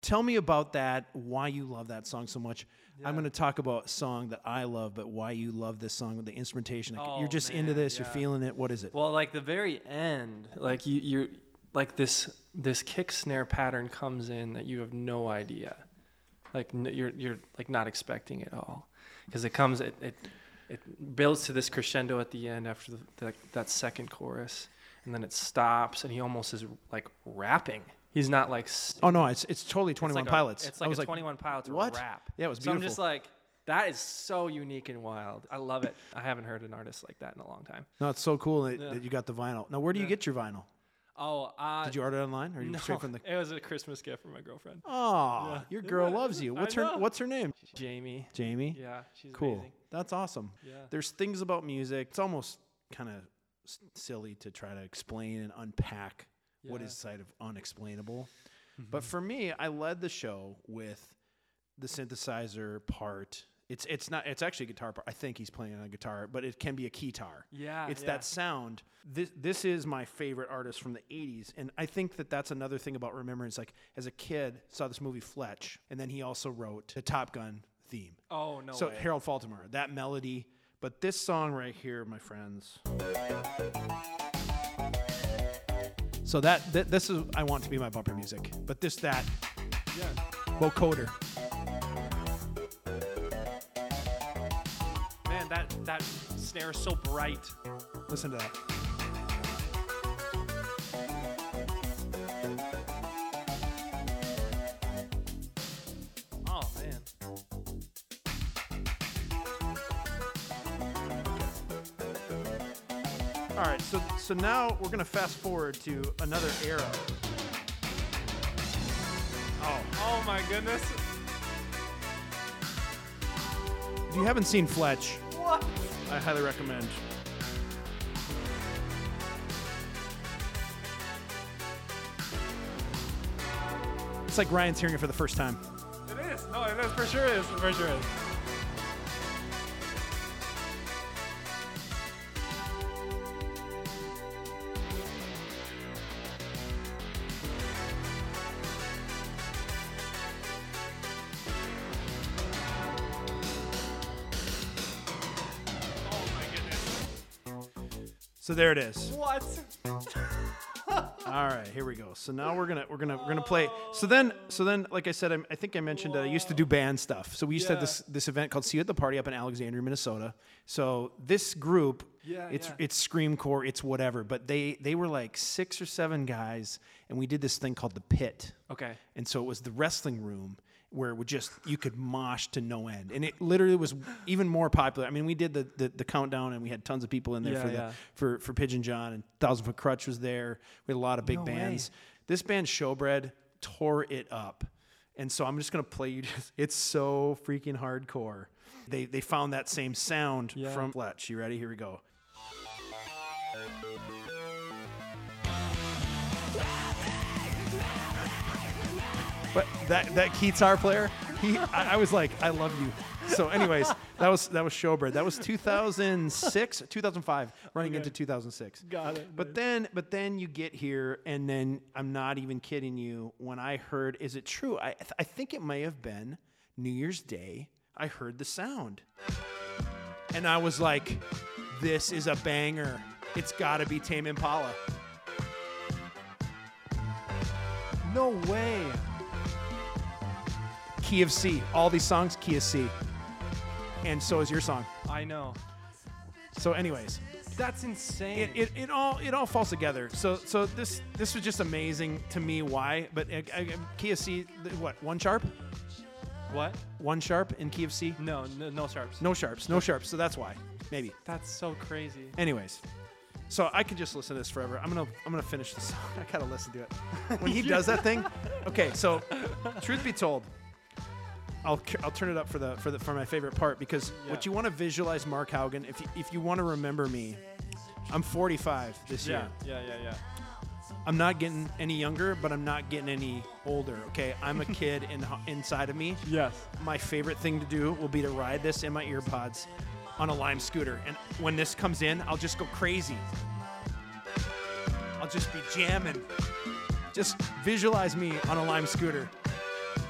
Tell me about that, why you love that song so much. Yeah. I'm going to talk about a song that I love, but why you love this song with the instrumentation. You're just into this, you're feeling it. What is it? Well, like the very end, like you're like this kick snare pattern comes in that you have no idea. Like you're like not expecting it at all. Because it comes, it builds to this crescendo at the end after that second chorus, and then it stops, and he almost is like rapping. He's not like. Oh no, it's totally 21 Pilots. It's like 21 Pilots what? rap. Yeah, it was beautiful. So I'm just like, that is so unique and wild. I love it. I haven't heard an artist like that in a long time. No, it's so cool that you got the vinyl. Now, where do you get your vinyl? Oh, did you order it online, or you straight from the? It was a Christmas gift from my girlfriend. Oh, your girl loves you. What's her name? Jamie. Jamie. Yeah, she's cool. Amazing. That's awesome. Yeah. There's things about music. It's almost kind of silly to try to explain and unpack what is side of unexplainable. Mm-hmm. But for me, I led the show with the synthesizer part. It's actually a guitar part. I think he's playing on a guitar, but it can be a keytar. Yeah. It's that sound. This is my favorite artist from the 80s. And I think that's another thing about remembrance. Like, as a kid, saw this movie Fletch, and then he also wrote the Top Gun theme. Oh, no So way. Harold Faltermeyer, that melody. But this song right here, my friends. So this is, I want to be my bumper music. But that. Yeah. Vocoder. Man, that snare is so bright. Listen to that. Oh, man. All right, so now we're going to fast forward to another era. Oh my goodness. If you haven't seen Fletch, What? I highly recommend. It's like Ryan's hearing it for the first time. It is. No, it is. For sure is. For sure is. So there it is. What? All right, here we go. So now we're gonna play. So then, like I said, I think I mentioned I used to do band stuff. So we used to have this event called See You at the Party up in Alexandria, Minnesota. So this group, it's screamcore, it's whatever. But they were like 6 or 7 guys, and we did this thing called the Pit. Okay. And so it was the wrestling room where it would you could mosh to no end. And it literally was even more popular. I mean, we did the countdown, and we had tons of people in there for Pigeon John, and 1,000 Foot Crutch was there. We had a lot of big bands. This band, Showbread, tore it up. And so I'm just going to play you it's so freaking hardcore. They found that same sound from Fletch. You ready? Here we go. But that guitar player, I was like, I love you. So anyways, that was Showbread. That was 2006, 2005, running into 2006. Got it. But then you get here, and then I'm not even kidding you. When I heard, is it true? I think it may have been New Year's Day. I heard the sound, and I was like, this is a banger. It's got to be Tame Impala. No way. Key of C. All these songs, Key of C. And so is your song. I know. So anyways. That's insane. It all falls together. So this was just amazing to me. Why? But Key of C, what? 1 sharp? What? 1 sharp in Key of C? No sharps. No sharps. So that's why. Maybe. That's so crazy. Anyways. So I could just listen to this forever. I'm gonna finish the song. I gotta listen to it. When he does that thing. Okay, so truth be told, I'll turn it up for my favorite part, because what you want to visualize Mark Haugen, if you want to remember me, I'm 45 this year. Yeah. I'm not getting any younger, but I'm not getting any older. Okay, I'm a kid inside of me. Yes. My favorite thing to do will be to ride this in my ear pods on a Lime scooter, and when this comes in, I'll just go crazy. I'll just be jamming. Just visualize me on a Lime scooter.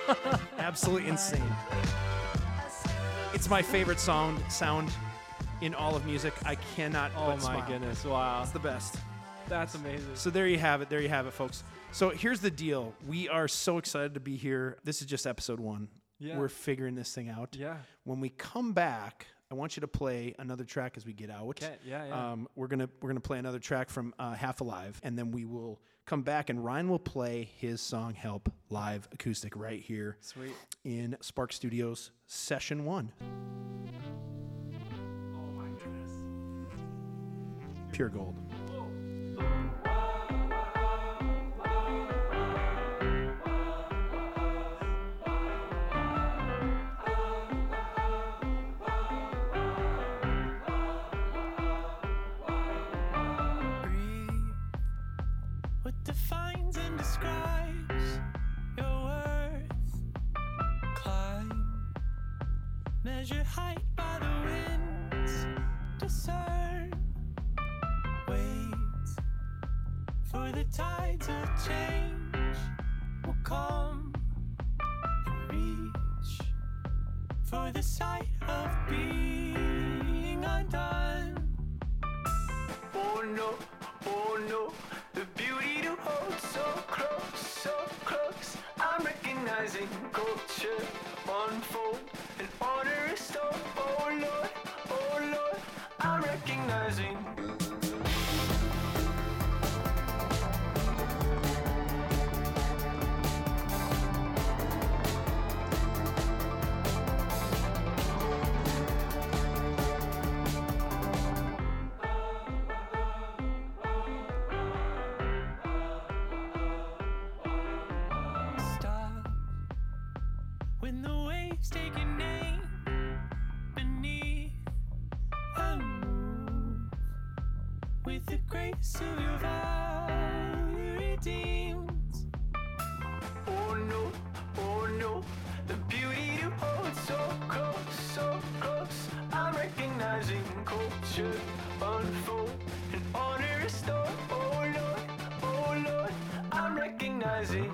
Absolutely insane. It's my favorite sound in all of music. I cannot but smile. Oh my goodness, wow. It's the best. That's amazing. So there you have it, folks. So here's the deal. We are so excited to be here. This is just episode 1. Yeah. We're figuring this thing out. Yeah. When we come back, I want you to play another track as we get out. Okay. Yeah. We're gonna play another track from Half Alive, and then we will come back, and Ryan will play his song "Help" live acoustic right here. Sweet. In Spark Studios Session 1. Oh my goodness. Pure gold. Measure height by the winds, discern, wait for the tides of change will come and reach for the sight of being undone. Oh no, the beauty to hold so close. I'm recognizing culture unfold. An order restored, oh Lord, I'm recognizing. Stop when the waves take your name beneath and move with the grace of your value redeemed. Oh no, the beauty to hold so close. I'm recognizing culture unfold and honor restored. Oh Lord, I'm recognizing.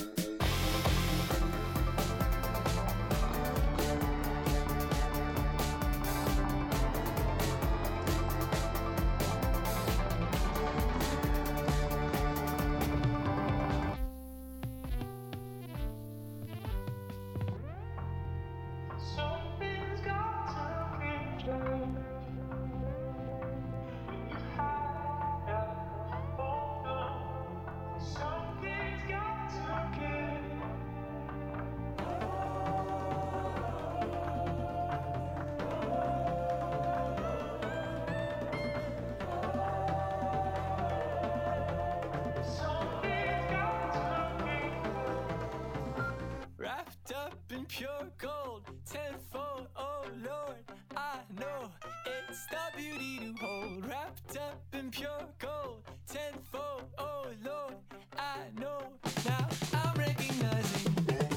Wrapped up in pure gold, tenfold, oh Lord, I know it's the beauty to hold. Wrapped up in pure gold, tenfold, oh Lord, I know. Now I'm recognizing.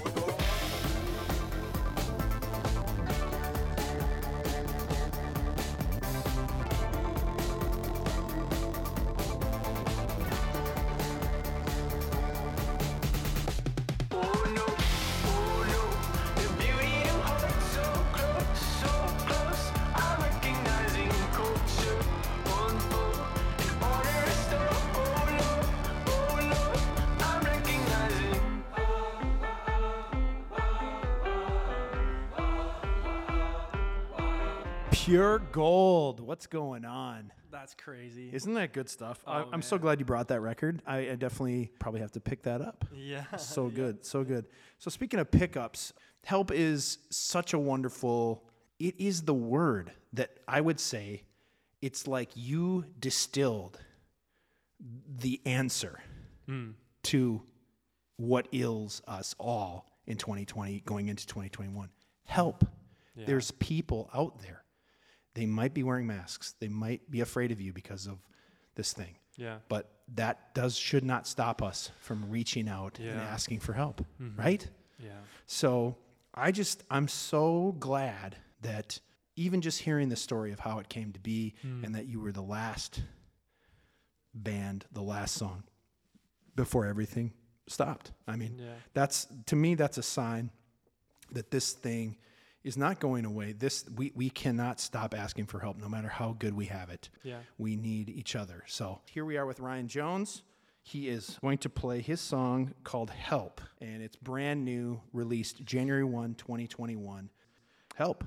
Pure gold. What's going on? That's crazy. Isn't that good stuff? Oh, I'm so glad you brought that record. I definitely probably have to pick that up. Yeah. So good. So good. So speaking of pickups, Help is such a wonderful, it is the word that I would say it's like you distilled the answer to what ails us all in 2020 going into 2021. Help. Yeah. There's people out there. They might be wearing masks. They might be afraid of you because of this thing. Yeah. But that should not stop us from reaching out and asking for help, right? Yeah. So I'm so glad that even just hearing the story of how it came to be and that you were the last band, the last song before everything stopped. I mean, to me, that's a sign that this thing is not going away. We cannot stop asking for help, no matter how good we have it. Yeah. We need each other. So here we are with Ryan Jones. He is going to play his song called Help, and it's brand new, released January 1, 2021. Help.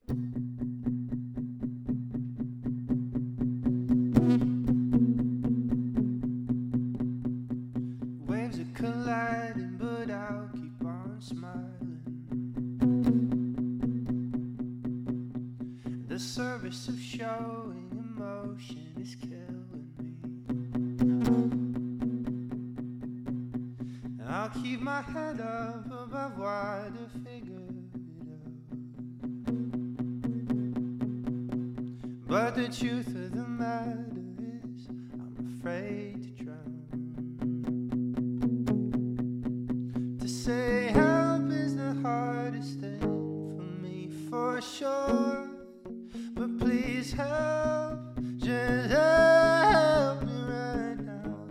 Waves are colliding, but I'll keep on smiling. The service of showing emotion is killing me. I'll keep my head up above water, figure it out. But the truth of the matter is, I'm afraid to drown. To say help is the hardest thing for me, for sure. But please help, just help me right now.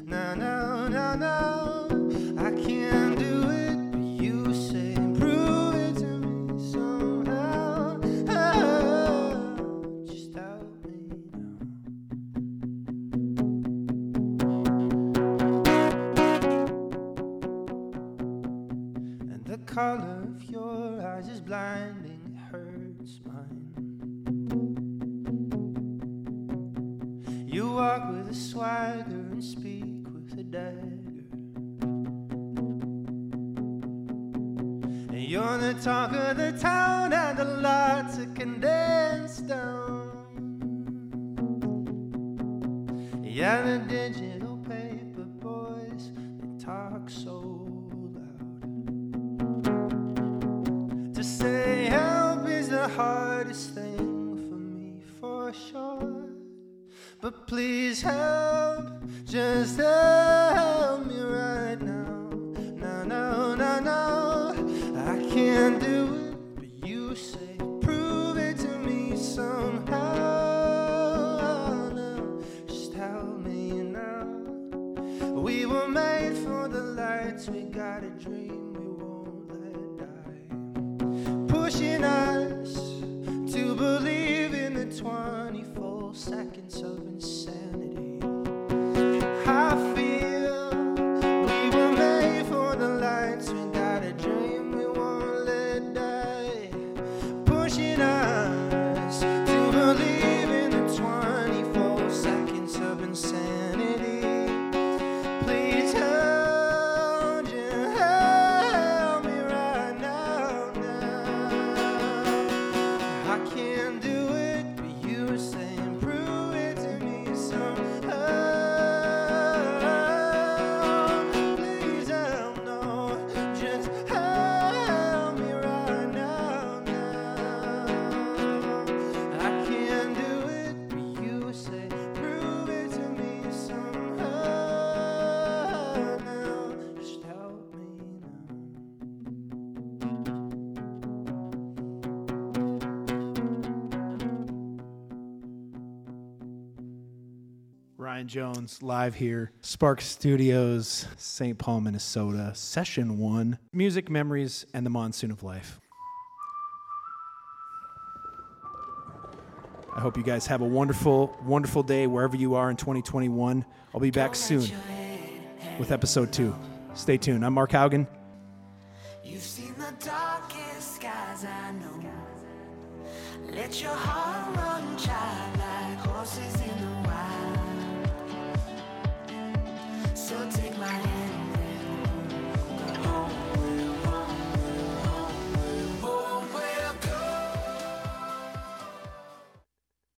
Now, I can't do it, but you say prove it to me somehow. Just help me now. And the color of your eyes is blinding, it hurts mine. You walk with a swagger and speak with a dagger. And you're the talk of the town and a lot to condense down. Yeah, the digital paper boys, they talk so loud. To say help is the hardest thing for me, for sure. But please help, just help me right now. Now, I can't do it, but you say prove it to me somehow. Now, just help me now. We were made for the lights, we got a dream we won't let die. Pushing us to believe in the 24 seconds of insanity. I feel we were made for the lights, we got a dream we won't let die. Pushing us to believe in the 24 seconds of insanity. Please help, just help me right now. I can't do it, but you say prove it to me somehow. Please help, no, just help me right now. I can't do it, but you say prove it to me somehow. Now, just help me now. Ryan Jones live here, Spark Studios, St. Paul, Minnesota, Session 1, Music, Memories, and the Monsoon of Life. I hope you guys have a wonderful, wonderful day wherever you are in 2021. I'll be back soon with episode 2. Stay tuned. I'm Mark Haugen. You've seen the darkest skies, I know. Let your heart run, child.